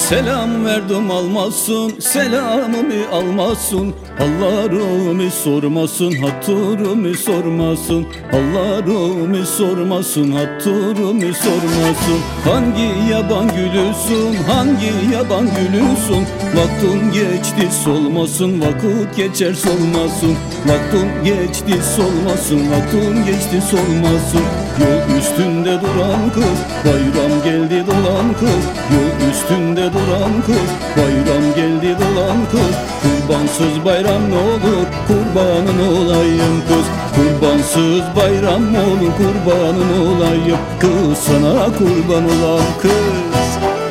Selam verdim almazsın, selamımı almazsın. Hallarımı sormasın, hatırımı sormasın. Hallarımı sormasın, hatırımı sormasın. Hangi yaban gülüsün, hangi yaban gülüsün? Vaktin geçti solmasın, vakit geçer solmasın. Vaktin geçti solmasın, vaktin geçti solmasın. Yol üstünde duran kız, bayram geldi dolan kız. Yol üstünde duran kız, bayram geldi dolan kız. Kurbansız bayram ne olur, kurbanın olayım kız. Kurbansız bayram mı olur, kurbanın olayım kız. Sana kurban olan kız.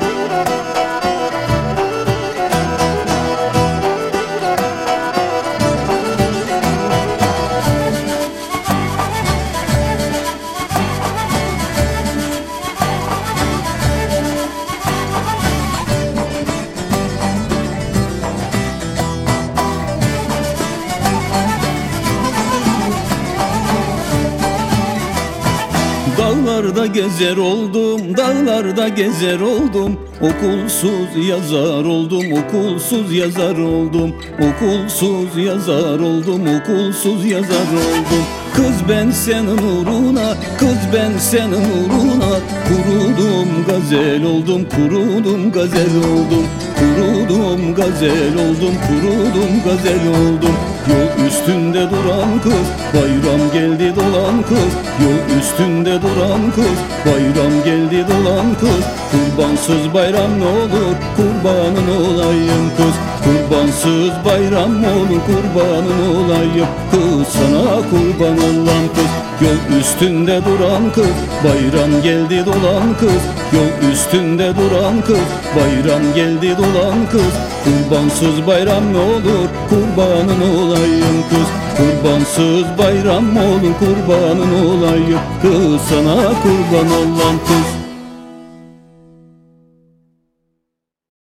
Dağlarda gezer oldum, dağlarda gezer oldum. Okulsuz yazar oldum, okulsuz yazar oldum. Okulsuz yazar oldum, okulsuz yazar oldum. Kız ben senin uğruna, kız ben senin uğruna. Kurudum gazel oldum, kurudum gazel oldum. Kurudum gazel oldum, kurudum gazel oldum. Yol üstünde duran kız, bayram geldi dolan kız. Yol üstünde duran kız, bayram geldi dolan kız. Kurbansız bayram ne olur, kurbanın olayım kız. Kurbansız bayram mı olur, kurbanın olayım kız. Sana kurban olan kız. Yol üstünde duran kız, bayram geldi dolan kız. Yol üstünde duran kız, bayram geldi dolan kız. Kurbansız bayram ne olur, kurbanın olayım kız. Kurbansız bayram mı olur, kurbanın olayım kız. Sana kurban olan kız.